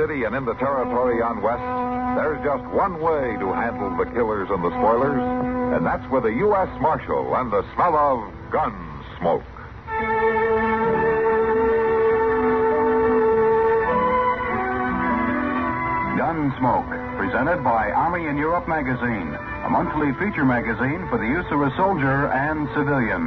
city and in the territory on West, there's just one way to handle the killers and the spoilers, and that's with a U.S. Marshal and the smell of gun smoke. Gunsmoke, presented by Army in Europe magazine, a monthly feature magazine for the use of a soldier and civilian.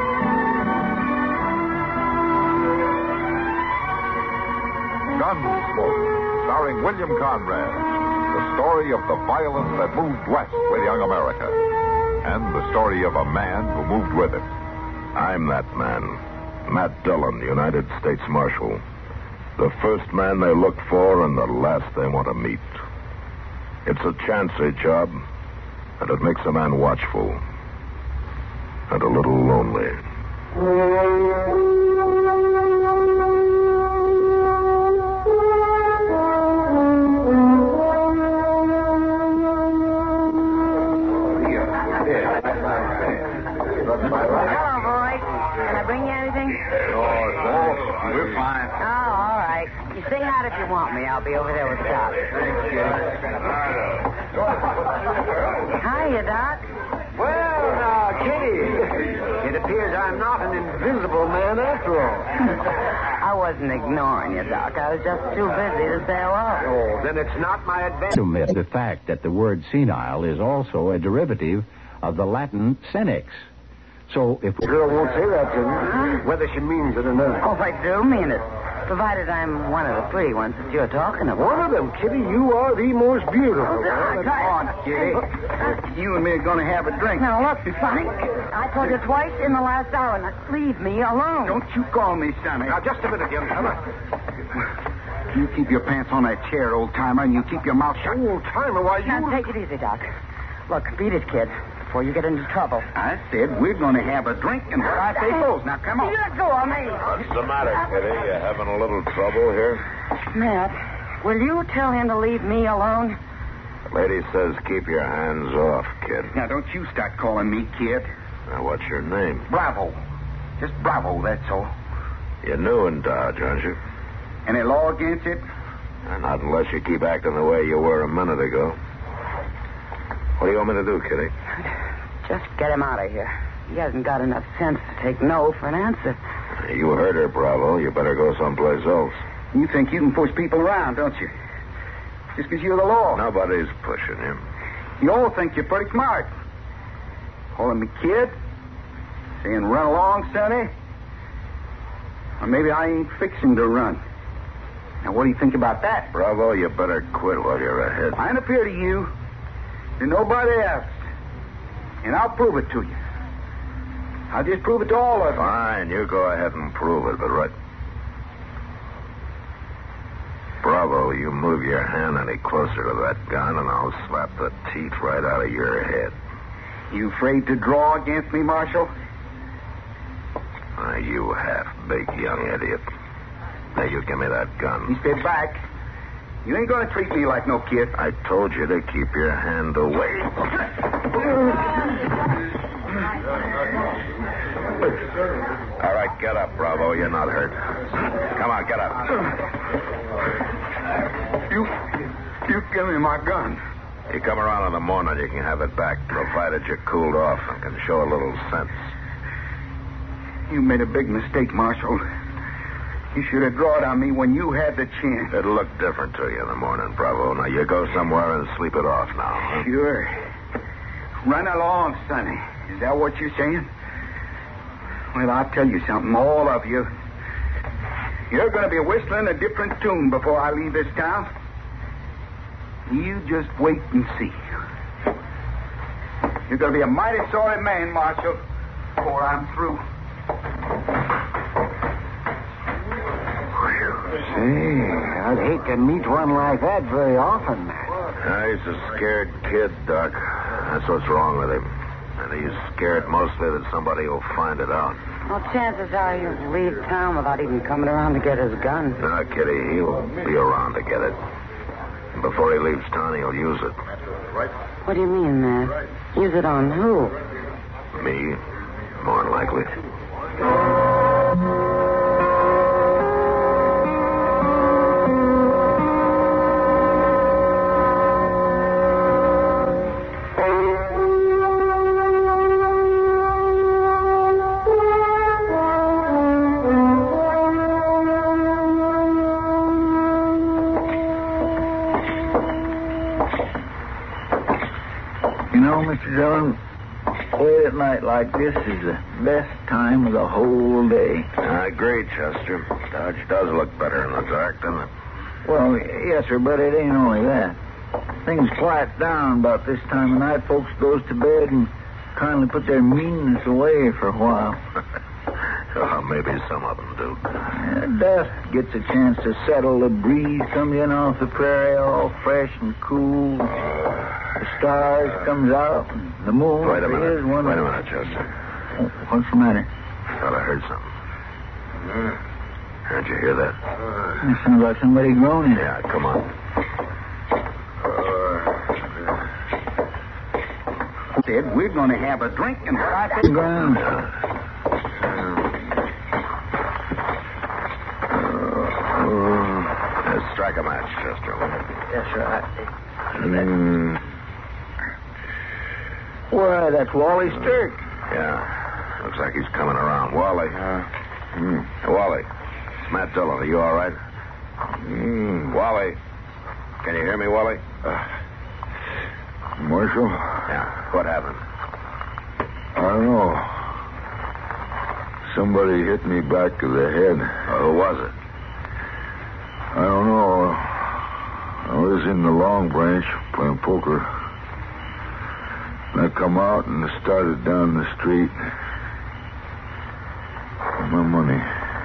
Gunsmoke, starring William Conrad, the story of the violence that moved west with young America, and the story of a man who moved with it. I'm that man, Matt Dillon, United States Marshal. The first man they look for and the last they want to meet. It's a chancy job, and it makes a man watchful and a little lonely. Hello, boy. Can I bring you anything? We're fine. Oh, all right. You sing out if you want me. I'll be over there with Doc. Hiya, Doc. Well, now, Kitty, it appears I'm not an invisible man after all. I wasn't ignoring you, Doc. I was just too busy to say hello. Oh, then it's not my advantage. To omit the fact that the word senile is also a derivative of the Latin senex. So if The girl won't say that to me, whether she means it or not. Oh, I do mean it. Provided I'm one of the pretty ones that you're talking about. One of them, Kitty, you are the most beautiful. Come on, Kitty. You and me are going to have a drink. Now, look, Sonny. I told you twice in the last hour. Now, leave me alone. Don't you call me Sonny. Now, just a minute, young fella. You keep your pants on that chair, old-timer, and you keep your mouth shut. Old timer, why you... Now, take it easy, Doc. Look, beat it, kid, before you get into trouble. I said we're going to have a drink, and where I say goes. Now, come on. Let go of me. What's the matter, Kitty? You having a little trouble here? Matt, will you tell him to leave me alone? The lady says keep your hands off, kid. Now, don't you start calling me kid. Now, what's your name? Bravo. Just Bravo, that's all. You're new in Dodge, aren't you? Any law against it? Not unless you keep acting the way you were a minute ago. What do you want me to do, Kitty? Just get him out of here. He hasn't got enough sense to take no for an answer. You heard her, Bravo. You better go someplace else. You think you can push people around, don't you? Just because you're the law. Nobody's pushing him. You all think you're pretty smart. Calling me kid? Saying run along, Sonny? Or maybe I ain't fixing to run. Now, what do you think about that? Bravo, you better quit while you're ahead. I ain't appear to you, to nobody else. And I'll prove it to you. I'll just prove it to all of you. Fine, you go ahead and prove it, but right... Bravo, you move your hand any closer to that gun, and I'll slap the teeth right out of your head. You afraid to draw against me, Marshal? You half-baked young idiot. Now, you give me that gun. You stay back. You ain't going to treat me like no kid. I told you to keep your hand away. All right, get up, Bravo. You're not hurt. Come on, get up. You give me my gun. You come around in the morning, you can have it back, provided you're cooled off and can show a little sense. You made a big mistake, Marshal. You should have drawn on me when you had the chance. It'll look different to you in the morning, Bravo. Now, you go somewhere and sleep it off now. Huh? Sure. Run along, Sonny. Is that what you're saying? Well, I'll tell you something, all of you. You're going to be whistling a different tune before I leave this town. You just wait and see. You're going to be a mighty sorry man, Marshal, before I'm through. Say, I'd hate to meet one like that very often, Matt. He's a scared kid, Doc. That's what's wrong with him. And he's scared mostly that somebody will find it out. Well, chances are he'll leave town without even coming around to get his gun. No, Kitty, he'll be around to get it. And before he leaves town, he'll use it. What do you mean, Matt? Use it on who? Me, more than likely. know, Mr. Dillon, late at night like this is the best time of the whole day. I agree, Chester. Dodge does look better in the dark, doesn't it? Well, yes, sir, but it ain't only that. Things quiet down about this time of night. Folks goes to bed and kindly put their meanness away for a while. Well, maybe some of them do. Dusk gets a chance to settle. The breeze comes in off the prairie all fresh and cool. The stars comes out. And the moon. Wait a minute. Is one Wait a minute, Chester. Oh, what's the matter? I thought I heard something. Did you hear that? It sounds like somebody groaning. Yeah, come on. Said we're going to have a drink and what I think. Ground. Let's strike a match, Chester. Yes, sir. Why, that's Wally Sturk. Yeah. Looks like he's coming around. Wally. Wally. It's Matt Dillon. Are you all right? Wally. Can you hear me, Wally? Marshal? Yeah. What happened? I don't know. Somebody hit me back of the head. Who was it? I don't know. I was in the Long Branch playing poker. And I come out and started down the street. My money.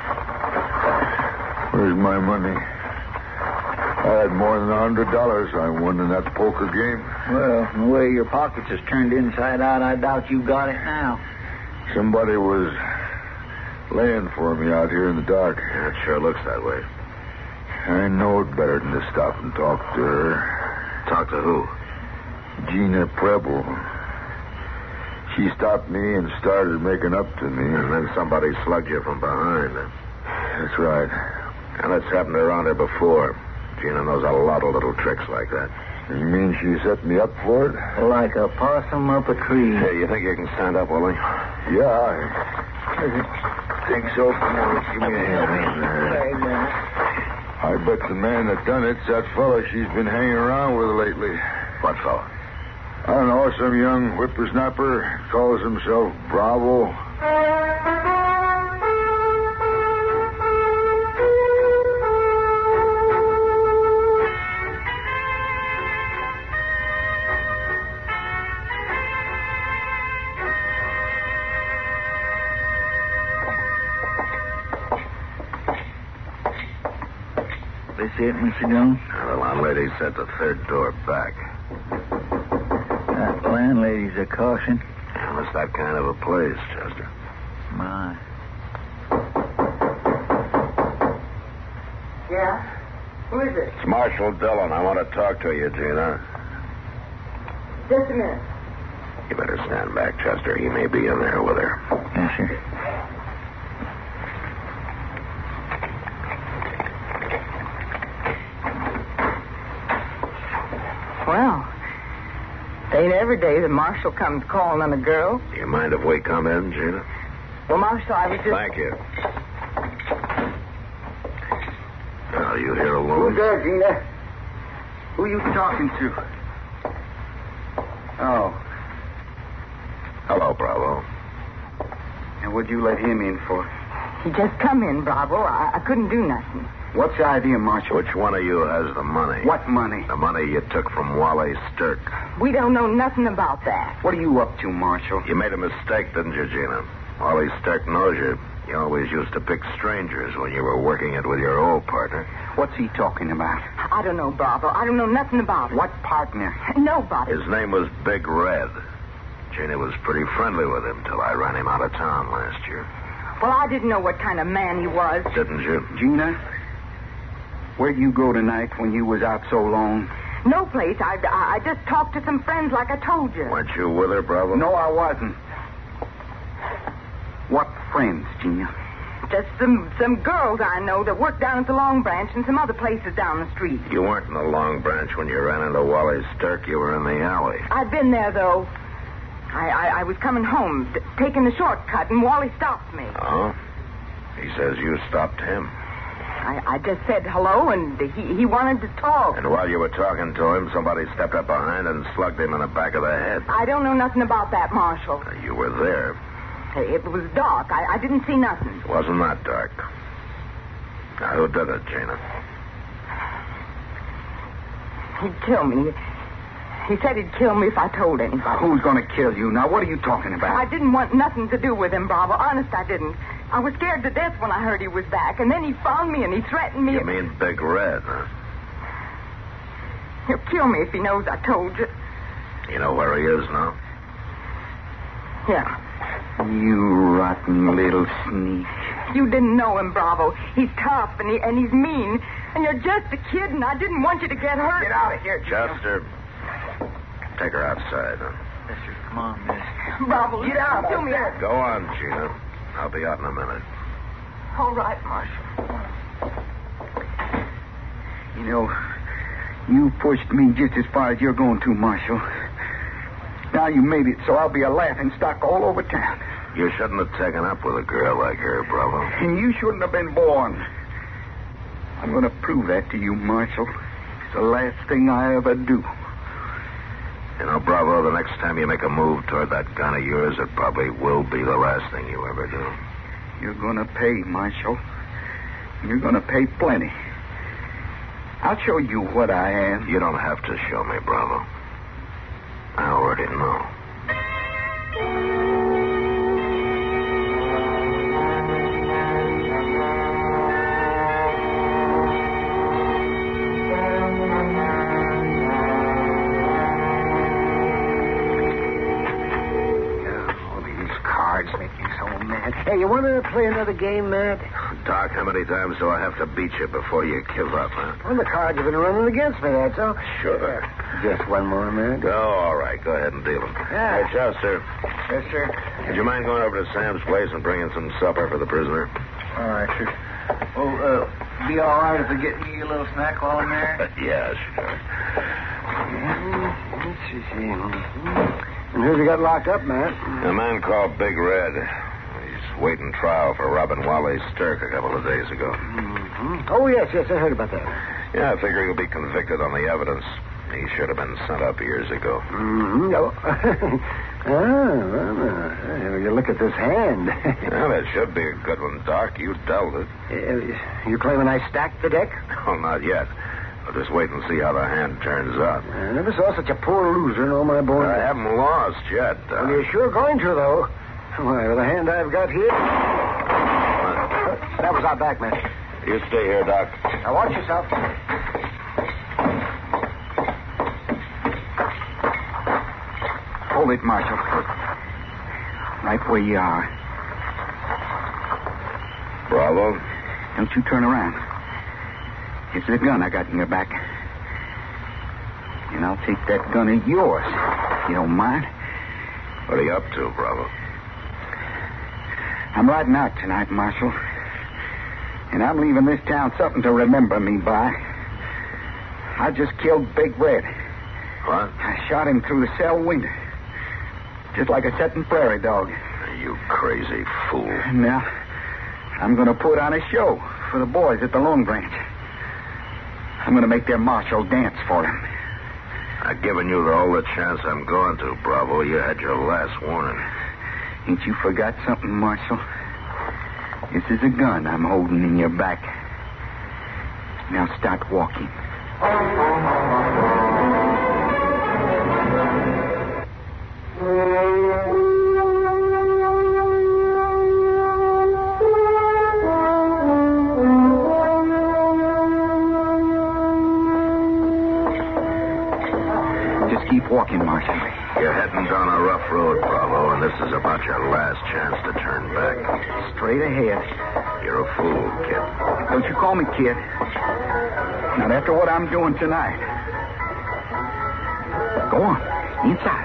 Where's my money? I had more than $100 I won in that poker game. Well, from the way your pockets is turned inside out, I doubt you got it now. Somebody was laying for me out here in the dark. Yeah, it sure looks that way. I know it better than to stop and talk to her. Talk to who? Gina Preble. She stopped me and started making up to me. And then somebody slugged you from behind. That's right. And it's happened around here before. Gina knows a lot of little tricks like that. You mean she set me up for it? Like a possum up a tree. Hey, you think you can stand up, Willie? Yeah, I think so. Give me a hand. I bet the man that done it's that fella she's been hanging around with lately. What fella? I don't know, some young whippersnapper calls himself Bravo. This it, Mr. Dillon? The landlady's at the third door back. That landlady's a caution. Well, it's that kind of a place, Chester. My. Yeah? Who is it? It's Marshal Dillon. I want to talk to you, Gina. Just a minute. You better stand back, Chester. He may be in there with her. Yes, sir. Well, it ain't every day the marshal comes calling on a girl. Do you mind if we come in, Gina? Well, Marshal, I was just... Thank you. Are you here alone? Who's there, Gina? Who you talking to? Oh. Hello, Bravo. And what'd you let him in for? He just come in, Bravo. I couldn't do nothing. What's the idea, Marshal? Which one of you has the money? What money? The money you took from Wally Sturk. We don't know nothing about that. What are you up to, Marshal? You made a mistake, didn't you, Gina? Wally Sturk knows you. You always used to pick strangers when you were working it with your old partner. What's he talking about? I don't know, Bravo. I don't know nothing about it. What partner? Nobody. His name was Big Red. Gina was pretty friendly with him till I ran him out of town last year. Well, I didn't know what kind of man he was. Didn't you? Gina? Where'd you go tonight when you was out so long? No place. I just talked to some friends like I told you. Weren't you with her, Bravo? No, I wasn't. What friends, Gina? Just some girls I know that work down at the Long Branch and some other places down the street. You weren't in the Long Branch when you ran into Wally Sturk. You were in the alley. I'd been there, though. I was coming home, taking the shortcut, and Wally stopped me. Oh? He says you stopped him. I just said hello, and he wanted to talk. And while you were talking to him, somebody stepped up behind and slugged him in the back of the head. I don't know nothing about that, Marshal. You were there. It was dark. I didn't see nothing. It wasn't that dark. Now, who did it, Gina? He'd kill me. He said he'd kill me if I told anybody. Who's going to kill you? Now, what are you talking about? I didn't want nothing to do with him, Bravo. Honest, I didn't. I was scared to death when I heard he was back, and then he found me and he threatened me. You mean Big Red, huh? He'll kill me if he knows I told you. You know where he is now? Yeah. You rotten little sneak. You didn't know him, Bravo. He's tough and he's mean, and you're just a kid, and I didn't want you to get hurt. Get out of here, Chester. Take her outside, huh? Mister, come on, mister. Bravo, get out. Kill me. Go on, Gina. I'll be out in a minute. All right, Marshal. You know, you pushed me just as far as you're going to, Marshal. Now you made it so I'll be a laughing stock all over town. You shouldn't have taken up with a girl like her, Bravo. And you shouldn't have been born. I'm going to prove that to you, Marshal. It's the last thing I ever do. You know, Bravo, the next time you make a move toward that gun of yours, it probably will be the last thing you ever do. You're going to pay, Marshal. You're going to pay plenty. I'll show you what I am. You don't have to show me, Bravo. I already know. Hey, you want to play another game, Matt? Doc, how many times do I have to beat you before you give up, huh? Well, the cards have been running against me, that's all. Sure. Just one more, Matt. Oh, all right. Go ahead and deal them. Yeah. Hey, Chester. Yes, sir. Would you mind going over to Sam's place and bringing some supper for the prisoner? All right, sure. Oh, be all right if I get me a little snack while I'm there? Yeah, sure. Let's see. And who's he got locked up, Matt? A man called Big Red. He's waiting trial for robbing Wally Stirk a couple of days ago. Mm-hmm. Oh, yes, I heard about that. Yeah, I figure he'll be convicted on the evidence. He should have been sent up years ago. Mm-hmm. Well, you look at this hand. Well, that should be a good one, Doc. You dealt it. You claiming I stacked the deck? Oh, not yet. I'll just wait and see how the hand turns out. I never saw such a poor loser in all my born I haven't lost yet, Doc. Well, you're sure going to, though. Why, with the hand I've got here... That was our back, man. You stay here, Doc. Now, watch yourself. Hold it, Marshal. Right where you are. Bravo. Don't you turn around. It's the gun I got in your back. And I'll take that gun of yours. You don't mind? What are you up to, Bravo? I'm riding out tonight, Marshal. And I'm leaving this town something to remember me by. I just killed Big Red. What? I shot him through the cell window. Just like a setting prairie dog. You crazy fool. Now, I'm going to put on a show for the boys at the Long Branch. I'm going to make their marshal dance for him. I've given you all the chance I'm going to, Bravo. You had your last warning. Ain't you forgot something, Marshal? This is a gun I'm holding in your back. Now start walking. Just keep walking, Marshal. You're heading down a rough road, Bravo, and this is about your last chance to turn back. Straight ahead. You're a fool, kid. Don't you call me kid. Not after what I'm doing tonight. Go on. Inside.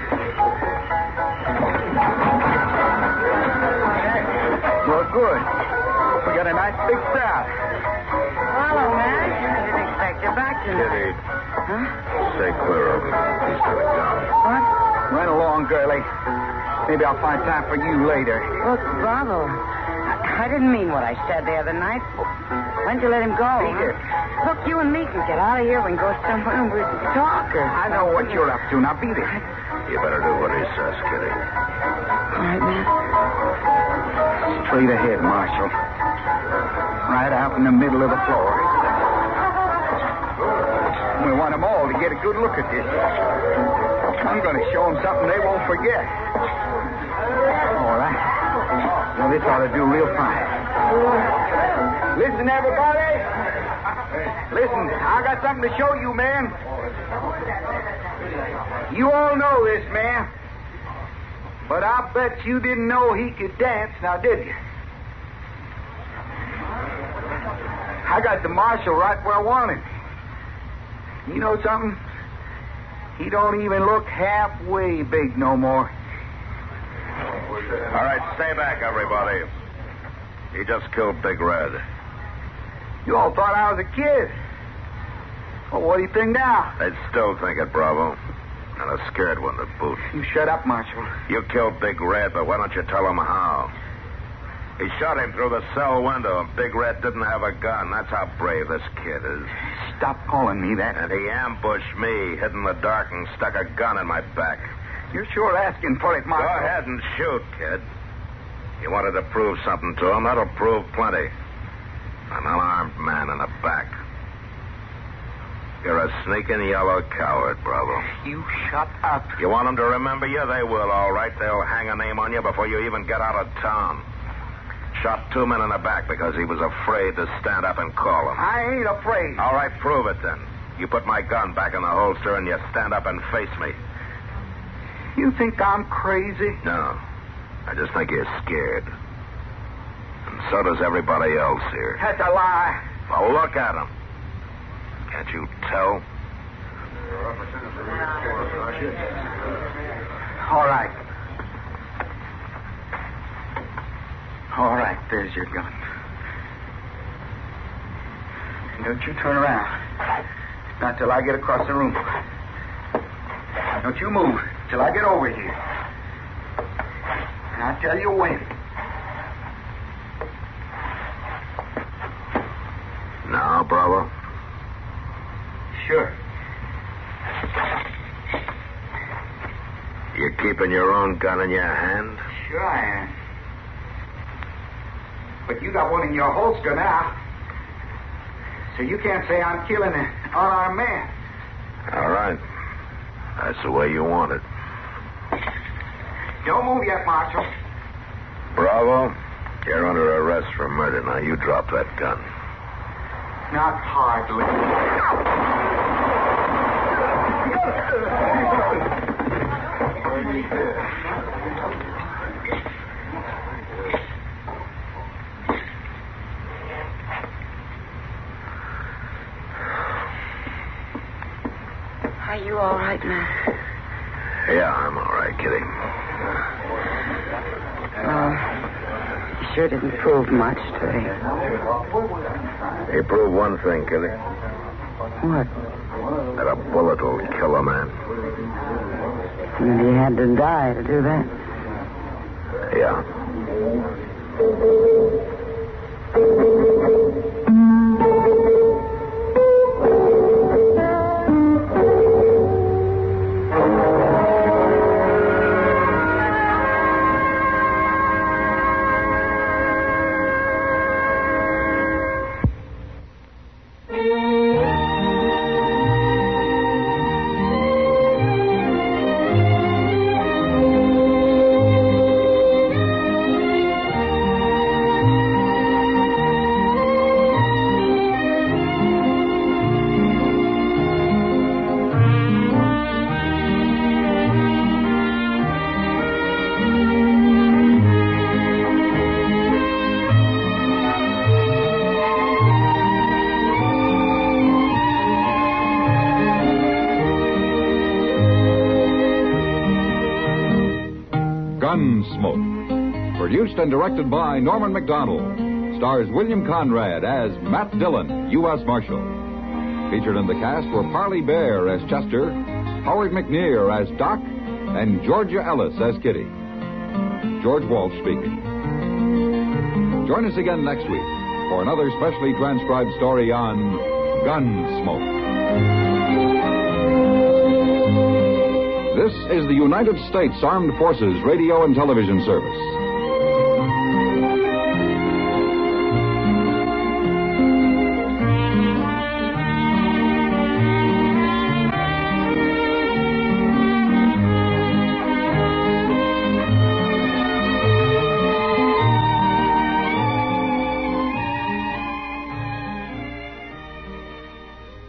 Well, good. We got a nice big crowd. Hello, man. Didn't expect you back tonight. Kitty, Huh? stay clear of him. He's got a gun. What? Run along, girlie. Maybe I'll find time for you later. Look, Bravo. I didn't mean what I said the other night. When'd you let him go? Beat it. Look, you and me can get out of here. We can go somewhere and we can talk. I know what you're up to. Now beat it. You better do what he says, Kitty. All right, man. Straight ahead, Marshal. Right out in the middle of the floor. We want them all to get a good look at this. I'm going to show them something they won't forget. All right. Well, this ought to do real fine. Listen, everybody. Listen, I got something to show you, man. You all know this man. But I bet you didn't know he could dance, now did you? I got the marshal right where I want him. You know something? He don't even look halfway big no more. All right, stay back, everybody. He just killed Big Red. You all thought I was a kid. Well, what do you think now? They'd still think it, Bravo. And a scared one to boot. You shut up, Marshal. You killed Big Red, but why don't you tell him how? He shot him through the cell window, and Big Red didn't have a gun. That's how brave this kid is. Stop calling me that. And he ambushed me, hid in the dark, and stuck a gun in my back. You're sure asking for it, Marshal. Go ahead and shoot, kid. You wanted to prove something to him. That'll prove plenty. An unarmed man in the back. You're a sneaking yellow coward, Bravo. You shut up. You want them to remember you? They will, all right. They'll hang a name on you before you even get out of town. Shot 2 men in the back because he was afraid to stand up and call them. I ain't afraid. All right, prove it then. You put my gun back in the holster and you stand up and face me. You think I'm crazy? No. I just think you're scared. And so does everybody else here. That's a lie. Well, look at him. Can't you tell? All right. All right, there's your gun. Don't you turn around. Not till I get across the room. Don't you move till I get over here. And I'll tell you when. Now, Bravo? Sure. You keeping your own gun in your hand? Sure I am. But you got one in your holster now. So you can't say I'm killing an unarmed man. All right. That's the way you want it. Don't move yet, Marshal. Bravo, you're under arrest for murder. Now, you drop that gun. Not hardly. Are you all right, man? Yeah, I'm all right, Kitty. You sure didn't prove much today. You proved one thing, Kitty. What? That a bullet will kill a man. And he had to die to do that. Yeah. Gunsmoke. Produced and directed by Norman McDonald. Stars William Conrad as Matt Dillon, U.S. Marshal. Featured in the cast were Parley Bear as Chester, Howard McNear as Doc, and Georgia Ellis as Kitty. George Walsh speaking. Join us again next week for another specially transcribed story on Gunsmoke. This is the United States Armed Forces Radio and Television Service.